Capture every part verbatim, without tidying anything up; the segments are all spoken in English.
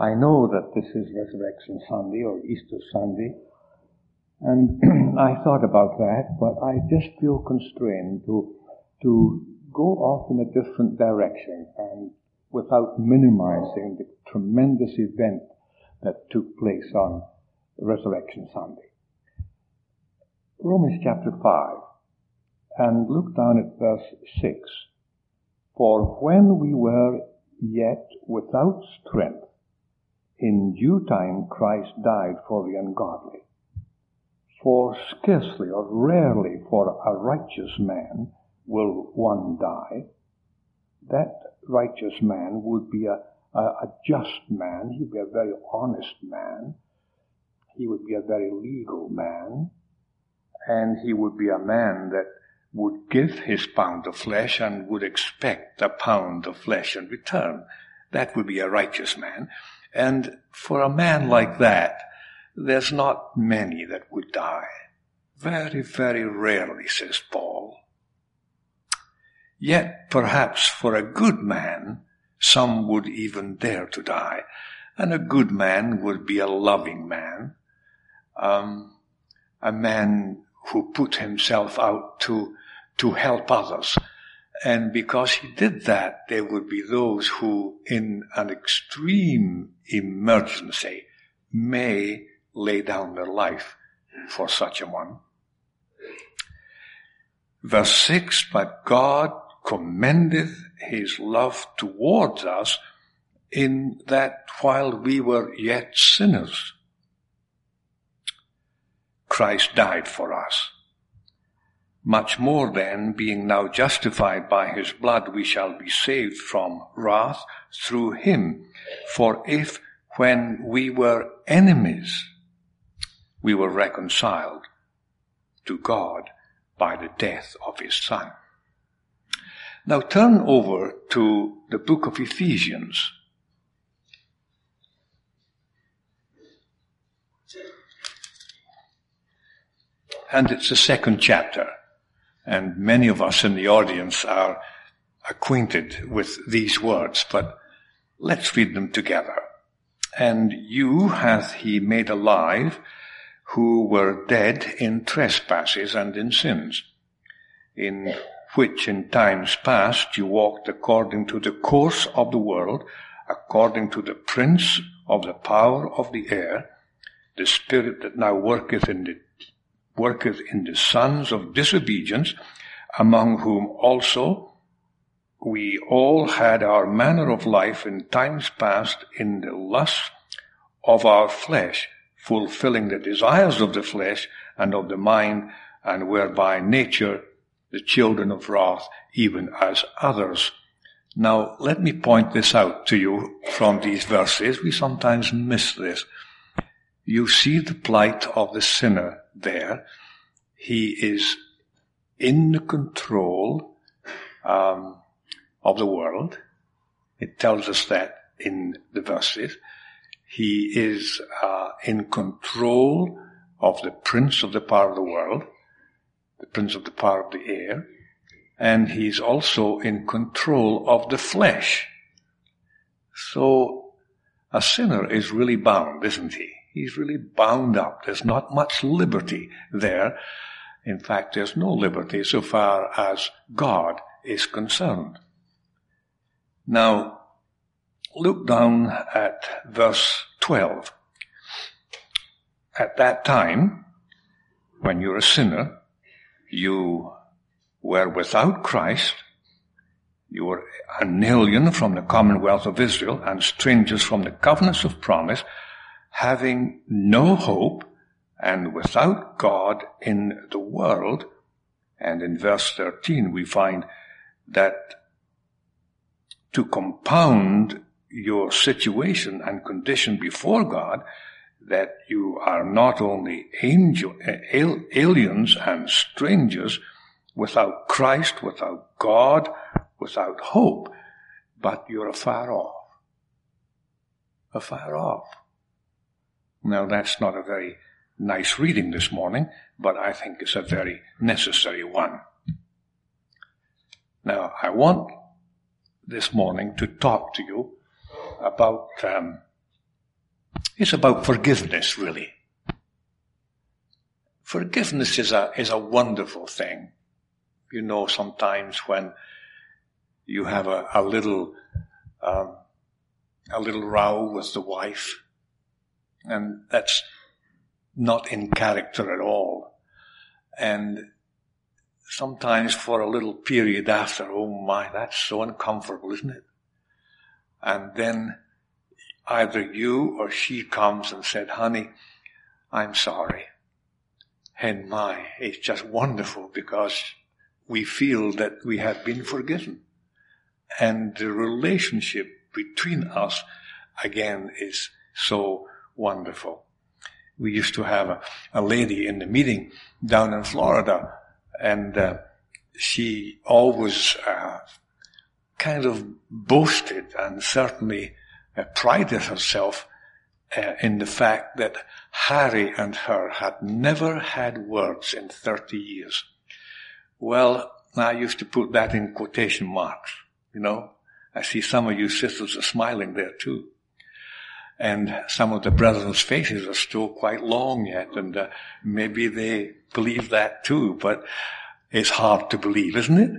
I know that this is Resurrection Sunday or Easter Sunday, and I thought about that, but I just feel constrained to to go off in a different direction, and without minimizing the tremendous event that took place on Resurrection Sunday. Romans chapter five, and look down at verse six. For when we were yet without strength, in due time Christ died for the ungodly. For scarcely or rarely for a righteous man will one die. That righteous man would be a, a, a just man. He would be a very honest man. He would be a very legal man. And he would be a man that would give his pound of flesh and would expect a pound of flesh in return. That would be a righteous man. And for a man like that, there's not many that would die. Very, very rarely, says Paul. Yet, perhaps for a good man, some would even dare to die. And a good man would be a loving man, um, a man who put himself out to to help others. And because he did that, there would be those who, in an extreme emergency, may lay down their life for such a one. Verse six, but God commendeth his love towards us in that while we were yet sinners, Christ died for us. Much more then, being now justified by his blood, we shall be saved from wrath through him. For if, when we were enemies, we were reconciled to God by the death of his Son. Now turn over to the book of Ephesians. And it's the second chapter. And many of us in the audience are acquainted with these words, but let's read them together. And you hath he made alive, who were dead in trespasses and in sins, in which in times past you walked according to the course of the world, according to the prince of the power of the air, the spirit that now worketh in the worketh in the sons of disobedience, among whom also we all had our manner of life in times past in the lusts of our flesh, fulfilling the desires of the flesh and of the mind, and were by nature the children of wrath, even as others. Now, let me point this out to you from these verses. We sometimes miss this. You see the plight of the sinner there. He is in the control um, of the world. It tells us that in the verses. He is uh, in control of the prince of the power of the world, the prince of the power of the air, and he's also in control of the flesh. So a sinner is really bound, isn't he? He's really bound up. There's not much liberty there. In fact, there's no liberty so far as God is concerned. Now, look down at verse twelve. At that time, when you're a sinner, you were without Christ, you were an alien from the commonwealth of Israel and strangers from the covenants of promise, having no hope and without God in the world. And in verse thirteen we find that to compound your situation and condition before God, that you are not only angel, aliens and strangers without Christ, without God, without hope, but you're afar off. Afar off. Now, that's not a very nice reading this morning, but I think it's a very necessary one. Now, I want this morning to talk to you about um, It's about forgiveness, really. Forgiveness is a, is a wonderful thing. You know, sometimes when you have a, a little, um, a little row with the wife, and that's not in character at all. And sometimes for a little period after, oh my, that's so uncomfortable, isn't it? And then either you or she comes and said, honey, I'm sorry. And my, it's just wonderful because we feel that we have been forgiven. And the relationship between us, again, is so wonderful. We used to have a, a lady in the meeting down in Florida, and uh, she always uh, kind of boasted and certainly uh, prided herself uh, in the fact that Harry and her had never had words in thirty years. Well, I used to put that in quotation marks, you know. I see some of you sisters are smiling there too. And some of the brothers' faces are still quite long yet, and uh, maybe they believe that too, but it's hard to believe, isn't it?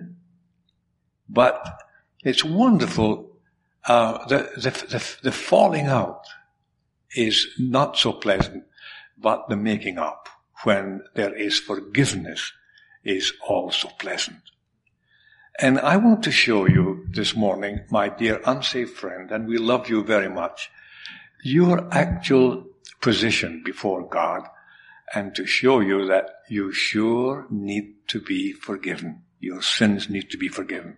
But it's wonderful. Uh, the, the, the, the falling out is not so pleasant, but the making up, when there is forgiveness, is also pleasant. And I want to show you this morning, my dear unsaved friend, and we love you very much, your actual position before God, and to show you that you sure need to be forgiven. Your sins need to be forgiven.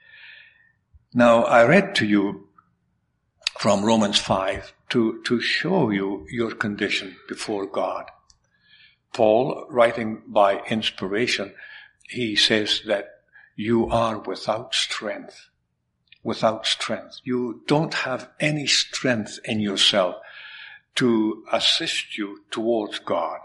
Now, I read to you from Romans five to, to show you your condition before God. Paul, writing by inspiration, he says that you are without strength. Without strength. You don't have any strength in yourself to assist you towards God.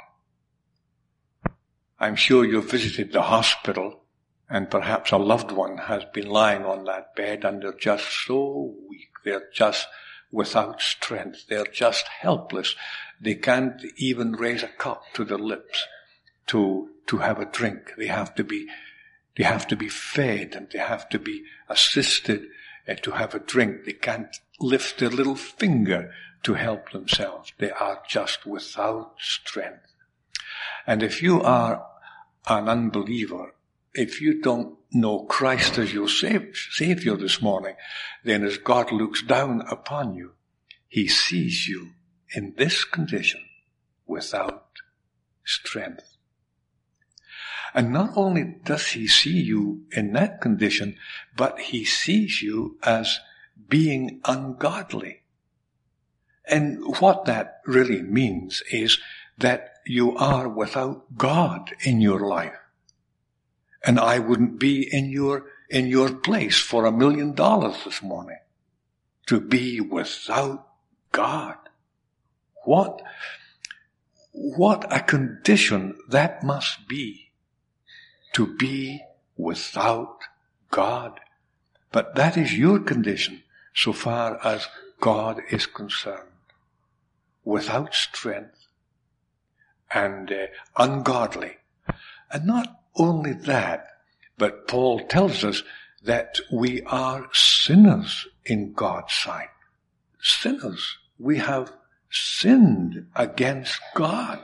I'm sure you've visited the hospital and perhaps a loved one has been lying on that bed and they're just so weak. They're just without strength. They're just helpless. They can't even raise a cup to their lips to, to have a drink. They have to be, they have to be fed and they have to be assisted uh, to have a drink. They can't lift their little finger to help themselves. They are just without strength. And if you are an unbeliever, if you don't know Christ as your Savior this morning, then as God looks down upon you, He sees you in this condition without strength. And not only does He see you in that condition, but He sees you as being ungodly. And what that really means is that you are without God in your life. And I wouldn't be in your, in your place for a million dollars this morning. To be without God. What, what a condition that must be. To be without God. But that is your condition so far as God is concerned. Without strength. And uh, ungodly. And not only that, but Paul tells us that we are sinners in God's sight. Sinners. We have sinned against God.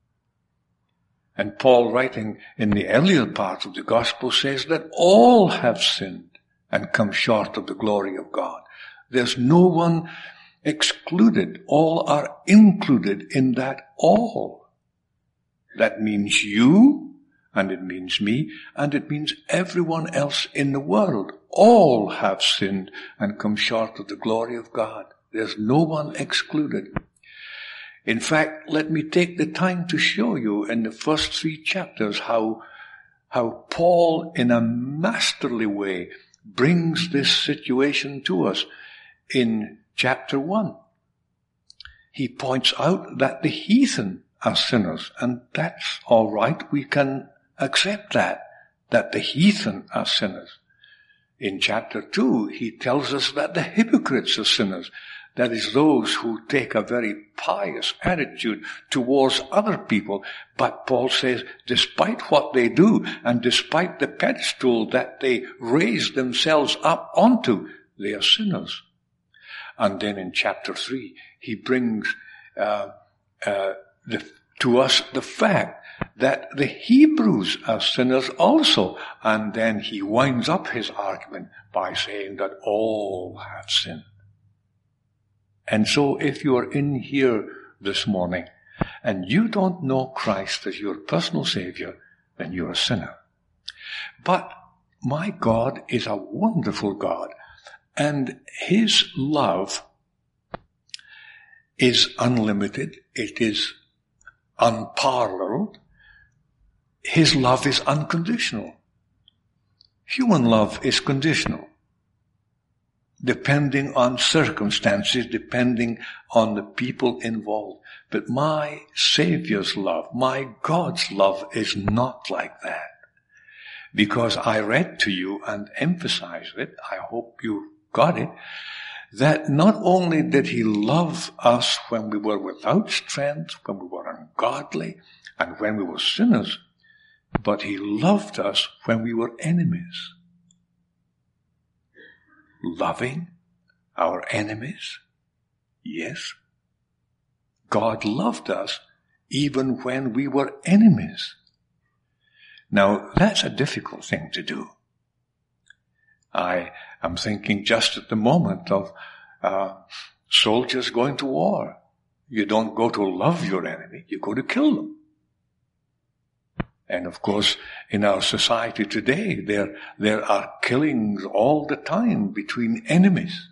And Paul, writing in the earlier part of the gospel, says that all have sinned and come short of the glory of God. There's no one excluded. All are included in that all. That means you, and it means me, and it means everyone else in the world. All have sinned and come short of the glory of God. There's no one excluded. In fact, let me take the time to show you in the first three chapters how, how Paul, in a masterly way, brings this situation to us. In chapter one, he points out that the heathen are sinners, and that's all right. We can accept that, that the heathen are sinners. In chapter two, he tells us that the hypocrites are sinners, That is those who take a very pious attitude towards other people. But Paul says, despite what they do, and despite the pedestal that they raise themselves up onto, they are sinners. And then in chapter three, he brings uh, uh, the, to us the fact that the Hebrews are sinners also. And then he winds up his argument by saying that all have sinned. And so if you are in here this morning and you don't know Christ as your personal Savior, then you're a sinner. But my God is a wonderful God, and His love is unlimited. It is unparalleled. His love is unconditional. Human love is conditional, depending on circumstances, depending on the people involved. But my Savior's love, my God's love is not like that. Because I read to you and emphasized it, I hope you got it, that not only did He love us when we were without strength, when we were ungodly, and when we were sinners, but He loved us when we were enemies. Loving our enemies? Yes. God loved us even when we were enemies. Now, that's a difficult thing to do. I am thinking just at the moment of uh, soldiers going to war. You don't go to love your enemy, you go to kill them. And of course, in our society today, there, there are killings all the time between enemies.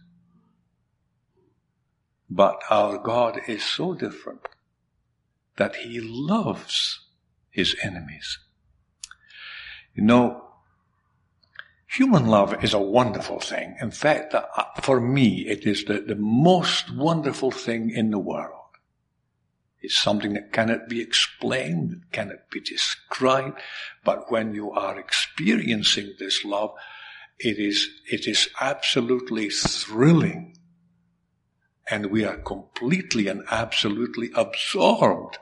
But our God is so different that He loves His enemies. You know, human love is a wonderful thing. In fact, uh, for me, it is the, the most wonderful thing in the world. It's something that cannot be explained, that cannot be described. But when you are experiencing this love, it is, it is absolutely thrilling. And we are completely and absolutely absorbed.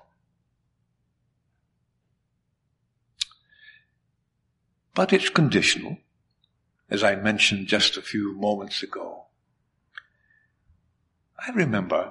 But it's conditional, as I mentioned just a few moments ago. I remember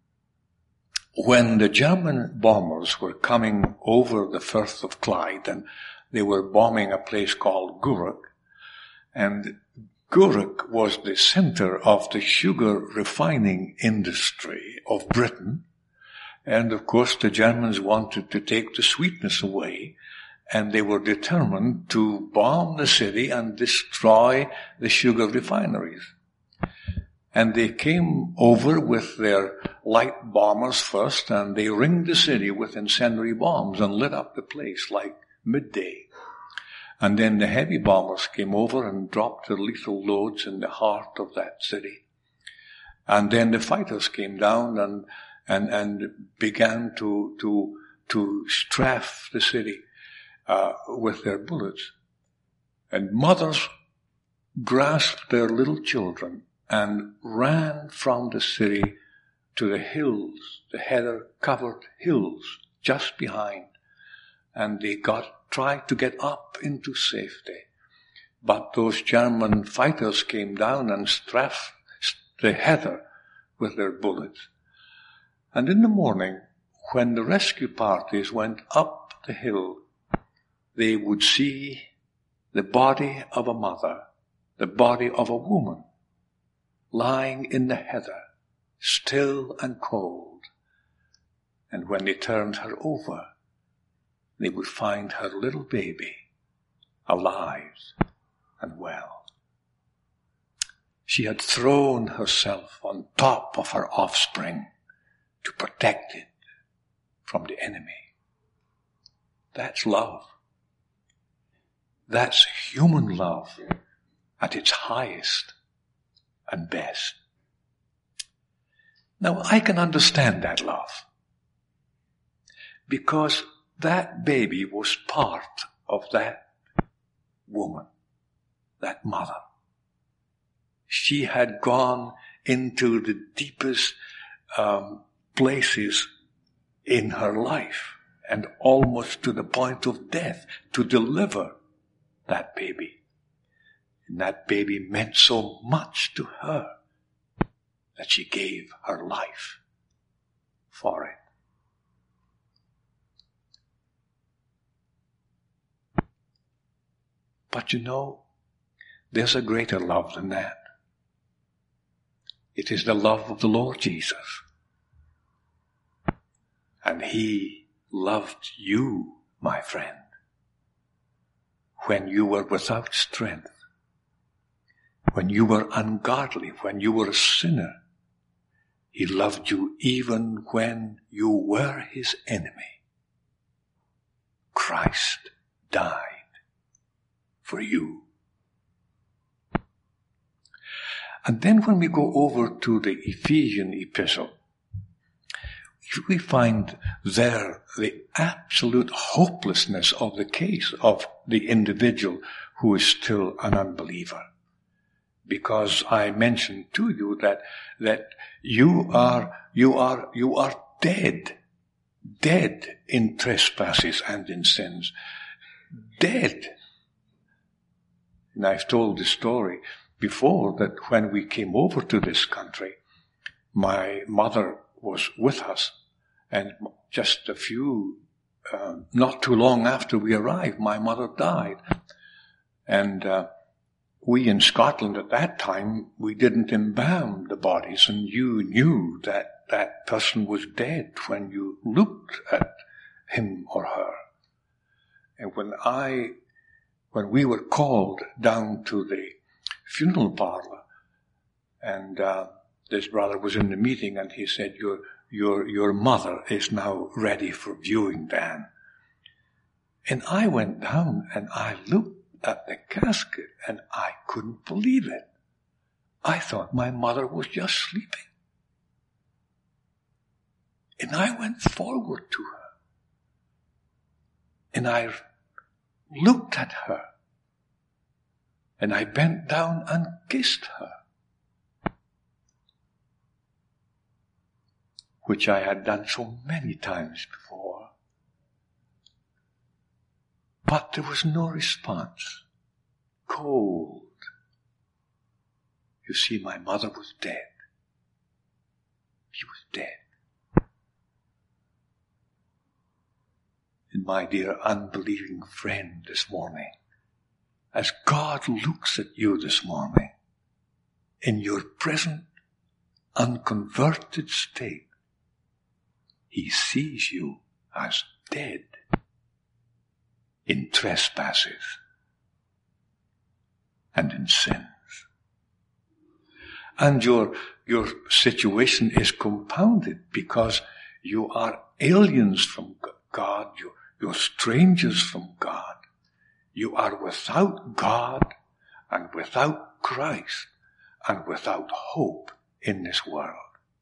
when the German bombers were coming over the Firth of Clyde, and they were bombing a place called Gourock, and Gourock was the center of the sugar refining industry of Britain, and of course the Germans wanted to take the sweetness away, and they were determined to bomb the city and destroy the sugar refineries. And they came over with their light bombers first, and they ringed the city with incendiary bombs and lit up the place like midday. And then the heavy bombers came over and dropped their lethal loads in the heart of that city. And then the fighters came down and and and began to to to strafe the city uh, with their bullets. And mothers grasped their little children and ran from the city to the hills, the heather-covered hills just behind. And they got, tried to get up into safety. But those German fighters came down and strafed the heather with their bullets. And in the morning, when the rescue parties went up the hill, they would see the body of a mother, the body of a woman, lying in the heather, still and cold. And when they turned her over, they would find her little baby alive and well. She had thrown herself on top of her offspring to protect it from the enemy. That's love. That's human love at its highest and best. Now, I can understand that love, because that baby was part of that woman, that mother. She had gone into the deepest um, places in her life, and almost to the point of death, to deliver that baby. And that baby meant so much to her that she gave her life for it. But you know, there's a greater love than that. It is the love of the Lord Jesus. And He loved you, my friend, when you were without strength, when you were ungodly, when you were a sinner. He loved you even when you were His enemy. Christ died for you. And then when we go over to the Ephesian epistle, we find there the absolute hopelessness of the case of the individual who is still an unbeliever. Because I mentioned to you that, that you are, you are, you are dead. Dead in trespasses and in sins. Dead. And I've told the story before that when we came over to this country, my mother was with us, and just a few, uh, not too long after we arrived, my mother died. And uh, we in Scotland at that time, we didn't embalm the bodies, and you knew that that person was dead when you looked at him or her. And when I, when we were called down to the funeral parlor, and uh, this brother was in the meeting, and he said, your, your, your mother is now ready for viewing, Dan. And I went down and I looked at the casket and I couldn't believe it. I thought my mother was just sleeping. And I went forward to her. And I looked at her. And I bent down and kissed her. Which I had done so many times before. But there was no response. Cold. You see, my mother was dead. She was dead. And my dear unbelieving friend this morning, as God looks at you this morning, in your present unconverted state, He sees you as dead in trespasses and in sins. And your, your situation is compounded because you are aliens from God, you, you're strangers from God. You are without God and without Christ and without hope in this world.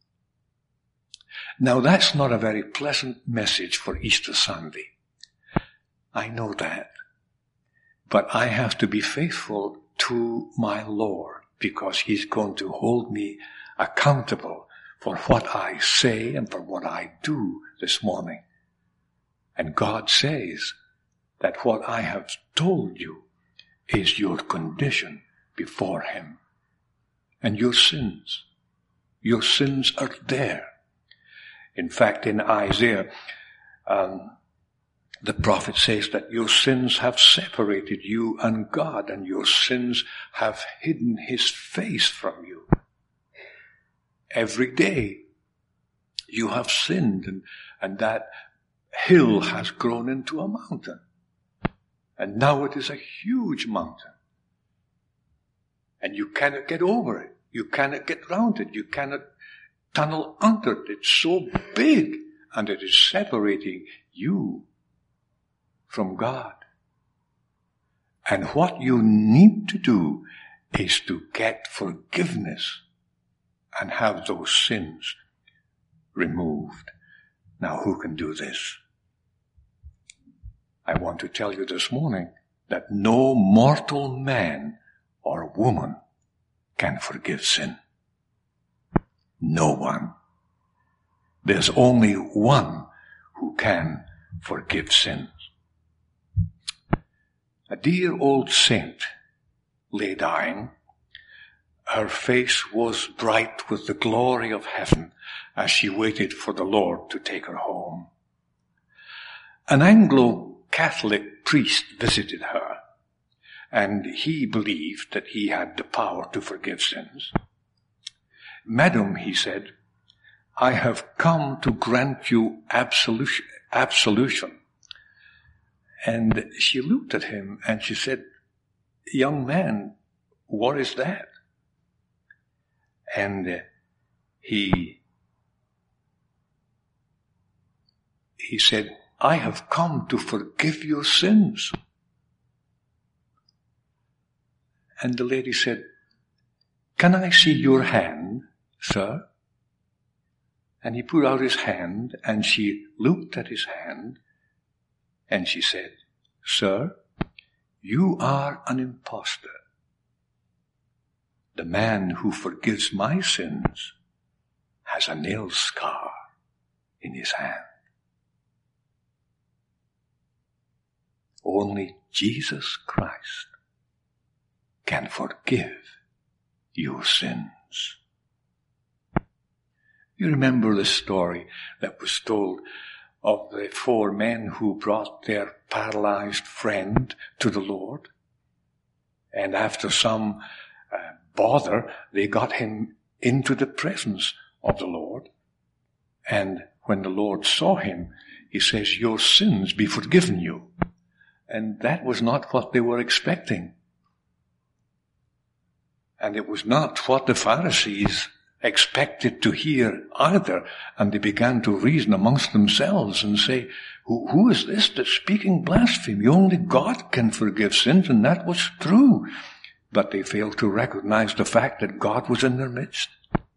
Now that's not a very pleasant message for Easter Sunday. I know that. But I have to be faithful to my Lord because He's going to hold me accountable for what I say and for what I do this morning. And God says that what I have told you is your condition before Him. And your sins, your sins are there. In fact, in Isaiah, um, the prophet says that your sins have separated you and God, and your sins have hidden His face from you. Every day you have sinned, and, and that hill has grown into a mountain. And now it is a huge mountain. And you cannot get over it. You cannot get round it. You cannot tunnel under it. It's so big, and it is separating you from God. And what you need to do is to get forgiveness and have those sins removed. Now, who can do this? I want to tell you this morning that no mortal man or woman can forgive sin. No one. There's only one who can forgive sins. A dear old saint lay dying. Her face was bright with the glory of heaven as she waited for the Lord to take her home. An Anglo-Catholic priest visited her, and he believed that he had the power to forgive sins. "Madam," he said, "I have come to grant you absolution. absolution. And she looked at him and she said, "Young man, what is that?" And uh, he, he said, "I have come to forgive your sins." And the lady said, "Can I see your hand, sir?" And he put out his hand, and she looked at his hand, and she said, "Sir, you are an impostor. The man who forgives my sins has a nail scar in his hand." Only Jesus Christ can forgive your sins. You remember the story that was told of the four men who brought their paralyzed friend to the Lord. And after some uh, bother, they got him into the presence of the Lord. And when the Lord saw him, he says, "Your sins be forgiven you." And that was not what they were expecting. And it was not what the Pharisees expected to hear either. And they began to reason amongst themselves and say, who, who is this that's speaking blasphemy? Only God can forgive sins, and that was true. But they failed to recognize the fact that God was in their midst.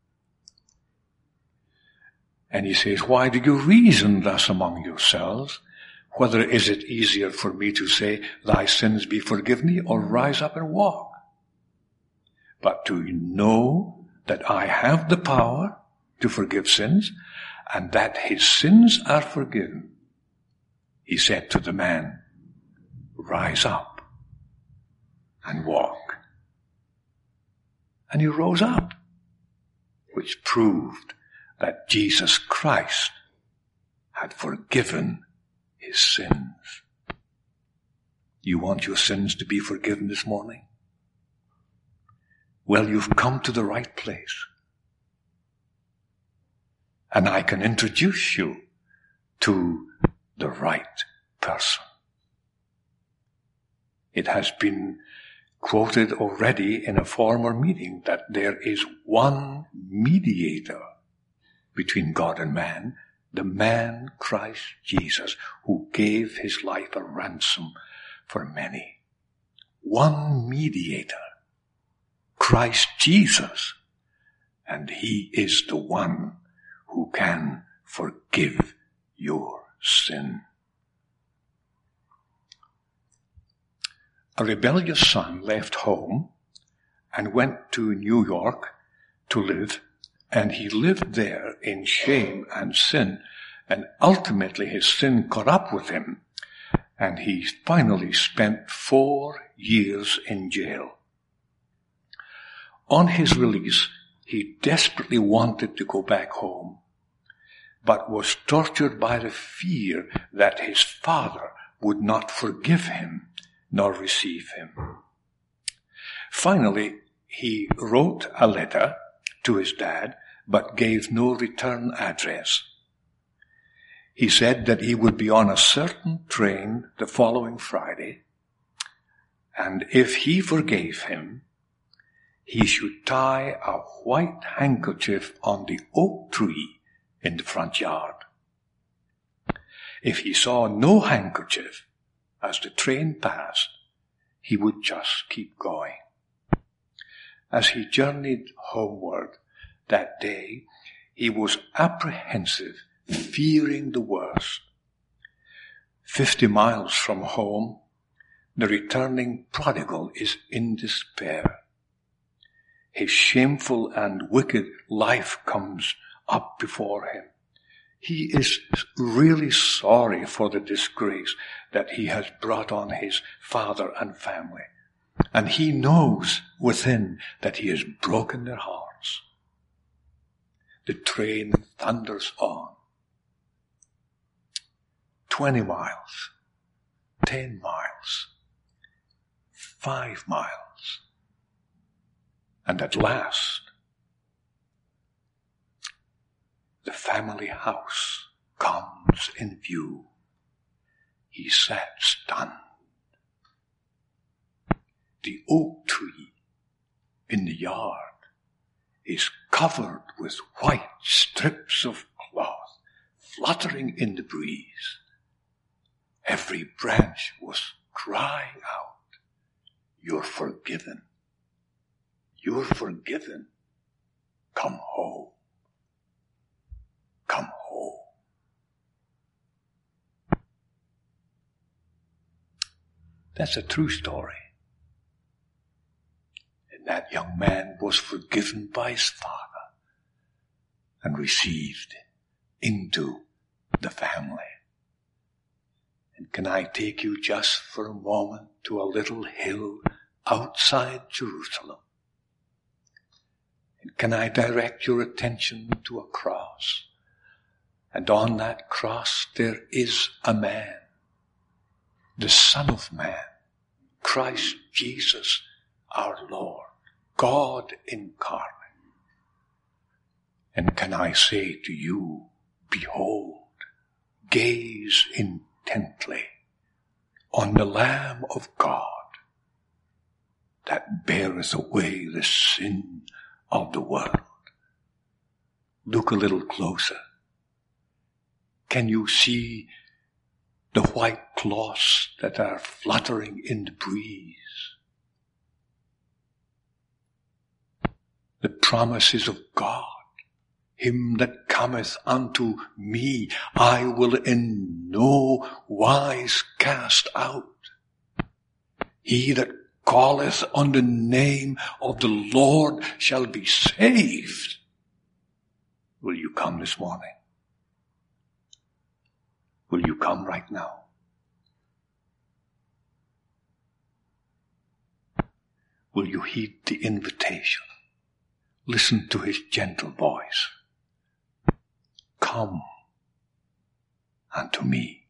And he says, "Why do you reason thus among yourselves? Whether is it easier for me to say, 'Thy sins be forgiven thee,' or 'Rise up and walk'? But to know that I have the power to forgive sins, and that his sins are forgiven." He said to the man, "Rise up and walk." And he rose up, which proved that Jesus Christ had forgiven his sins. You want your sins to be forgiven this morning? Well, you've come to the right place. And I can introduce you to the right person. It has been quoted already in a former meeting that there is one mediator between God and man, the man Christ Jesus, who gave his life a ransom for many. One mediator, Christ Jesus, and he is the one who can forgive your sin. A rebellious son left home and went to New York to live, and he lived there in shame and sin, and ultimately his sin caught up with him, and he finally spent four years in jail. On his release, he desperately wanted to go back home, but was tortured by the fear that his father would not forgive him nor receive him. Finally, he wrote a letter to his dad, but gave no return address. He said that he would be on a certain train the following Friday, and if he forgave him, he should tie a white handkerchief on the oak tree in the front yard. If he saw no handkerchief as the train passed, he would just keep going. As he journeyed homeward that day, he was apprehensive, fearing the worst. Fifty miles from home, the returning prodigal is in despair. his shameful and wicked life comes up before him. He is really sorry for the disgrace that he has brought on his father and family. And he knows within that he has broken their hearts. The train thunders on. Twenty miles, ten miles, five miles. And at last, the family house comes in view. He sat stunned. The oak tree in the yard is covered with white strips of cloth fluttering in the breeze. Every branch was crying out, "You're forgiven. You're forgiven. Come home. Come home." That's a true story. And that young man was forgiven by his father and received into the family. And can I take you just for a moment to a little hill outside Jerusalem? And can I direct your attention to a cross? And on that cross there is a man, the Son of Man, Christ Jesus our Lord, God incarnate. And can I say to you, behold, gaze intently on the Lamb of God that beareth away the sin of the world. Look a little closer. Can you see the white cloths that are fluttering in the breeze? The promises of God. Him that cometh unto me, I will in no wise cast out. He that calleth on the name of the Lord shall be saved. Will you come this morning? Will you come right now? Will you heed the invitation? Listen to his gentle voice. Come unto me,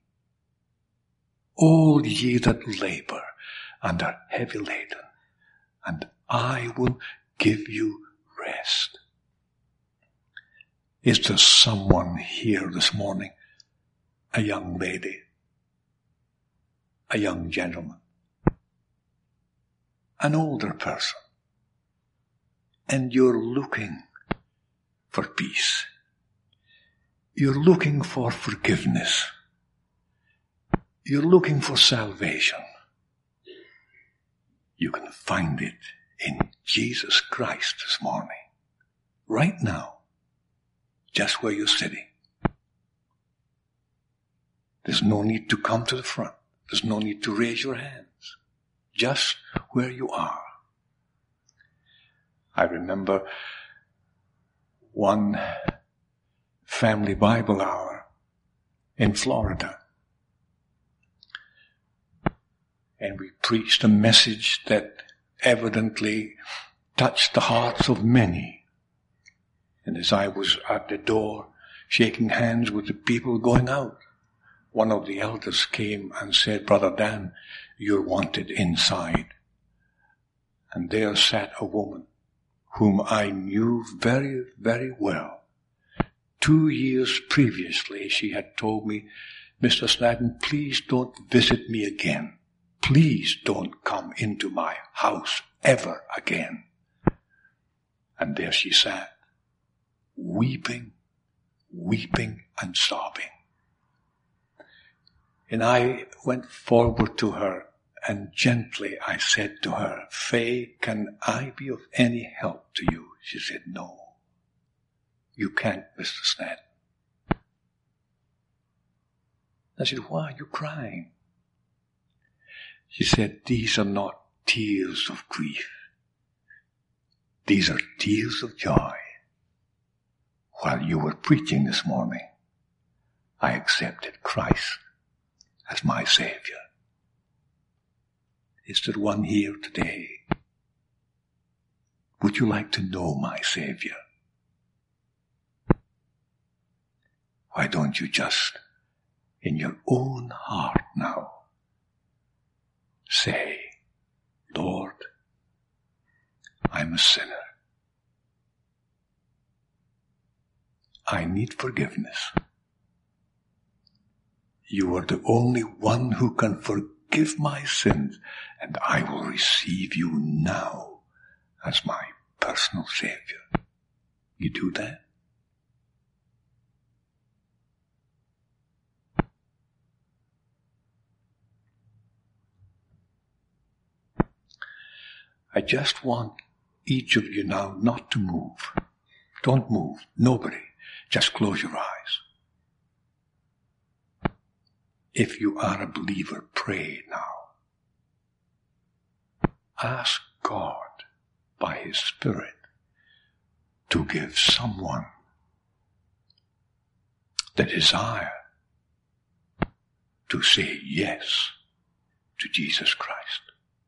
all ye that labor and are heavy laden, and I will give you rest. Is there someone here this morning, a young lady, a young gentleman, an older person, and you're looking for peace? You're looking for forgiveness. You're looking for salvation. You can find it in Jesus Christ this morning, right now, just where you're sitting. There's no need to come to the front. There's no need to raise your hands. Just where you are. I remember one family Bible hour in Florida. And we preached a message that evidently touched the hearts of many. And as I was at the door shaking hands with the people going out, one of the elders came and said, "Brother Dan, you're wanted inside." And there sat a woman whom I knew very, very well. Two years previously, she had told me, "Mister Snadden, please don't visit me again. Please don't come into my house ever again." And there she sat, weeping, weeping and sobbing. And I went forward to her, and gently I said to her, "Faye, can I be of any help to you?" She said, "No, you can't, Mister Snadden." I said, "Why are you crying?" She said, "These are not tears of grief. These are tears of joy. While you were preaching this morning, I accepted Christ as my Savior. Is there one here today? Would you like to know my Savior? Why don't you just, in your own heart now, say, Lord, I'm a sinner. I need forgiveness. You are the only one who can forgive my sins, and I will receive you now as my personal Savior. You do that? I just want each of you now not to move. Don't move. Nobody. Just close your eyes. If you are a believer, pray now. Ask God by His Spirit to give someone the desire to say yes to Jesus Christ.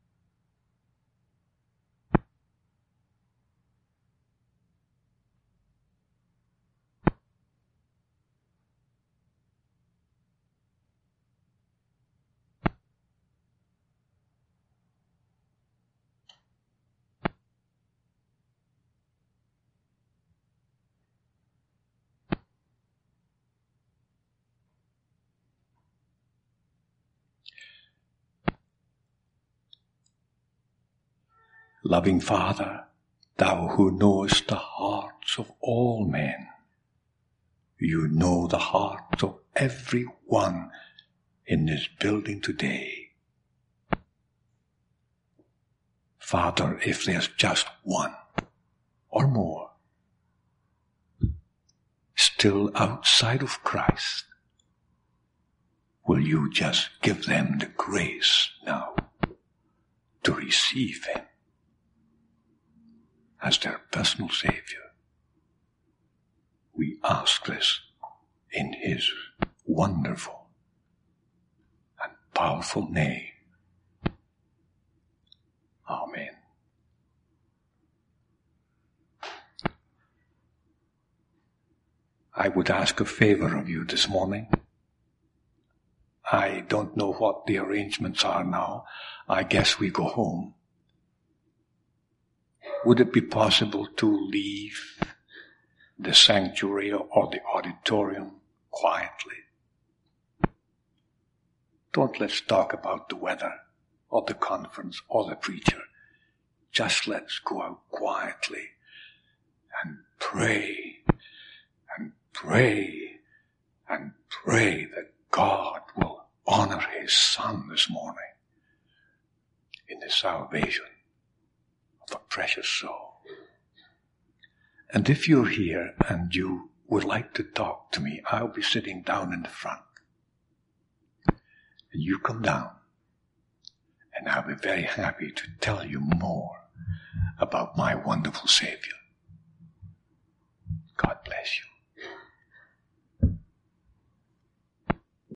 Loving Father, Thou who knowest the hearts of all men, You know the hearts of every one in this building today. Father, if there's just one or more still outside of Christ, will You just give them the grace now to receive Him as their personal Savior? We ask this in His wonderful and powerful name. Amen. I would ask a favor of you this morning. I don't know what the arrangements are now. I guess we go home. Would it be possible to leave the sanctuary or the auditorium quietly? Don't let's talk about the weather or the conference or the preacher. Just let's go out quietly and pray and pray and pray that God will honor His Son this morning in the salvation of a precious soul. And if you're here and you would like to talk to me, I'll be sitting down in the front. And you come down, and I'll be very happy to tell you more about my wonderful Savior. God bless you.